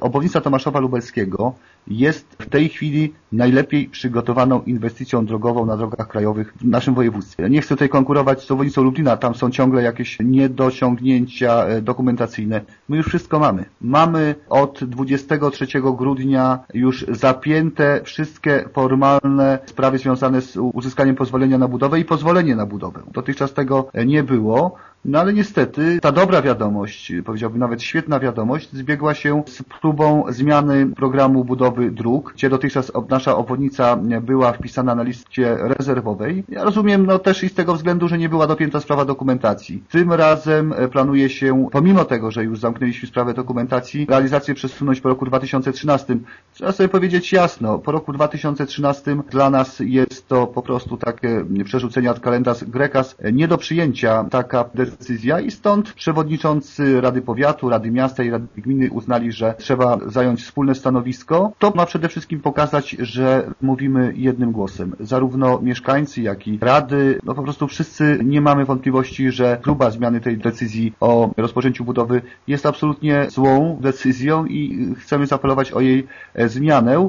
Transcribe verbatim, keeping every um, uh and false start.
obwodnica Tomaszowa Lubelskiego jest w tej chwili najlepiej przygotowaną inwestycją drogową na drogach krajowych w naszym województwie. Nie chcę tutaj konkurować z obwodnicą Lublina, tam są ciągle jakieś niedociągnięcia dokumentacyjne. My już wszystko mamy. Mamy od dwudziestego trzeciego grudnia już zapięte wszystkie formalne sprawy związane z uzyskaniem pozwolenia na budowę i pozwolenie na budowę. Dotychczas tego nie było. No ale niestety ta dobra wiadomość, powiedziałbym nawet świetna wiadomość, zbiegła się z próbą zmiany programu budowy dróg, gdzie dotychczas nasza obwodnica była wpisana na liście rezerwowej. Ja rozumiem no też i z tego względu, że nie była dopięta sprawa dokumentacji. Tym razem planuje się, pomimo tego, że już zamknęliśmy sprawę dokumentacji, realizację przesunąć po roku dwa tysiące trzynastym. Trzeba sobie powiedzieć jasno, po roku dwa tysiące trzynastym dla nas jest to po prostu takie przerzucenie ad kalendas grecas, nie do przyjęcia taka decyzja i stąd przewodniczący Rady Powiatu, Rady Miasta i Rady Gminy uznali, że trzeba zająć wspólne stanowisko. To ma przede wszystkim pokazać, że mówimy jednym głosem. Zarówno mieszkańcy, jak i rady, no po prostu wszyscy nie mamy wątpliwości, że próba zmiany tej decyzji o rozpoczęciu budowy jest absolutnie złą decyzją i chcemy zaapelować o jej zmianę.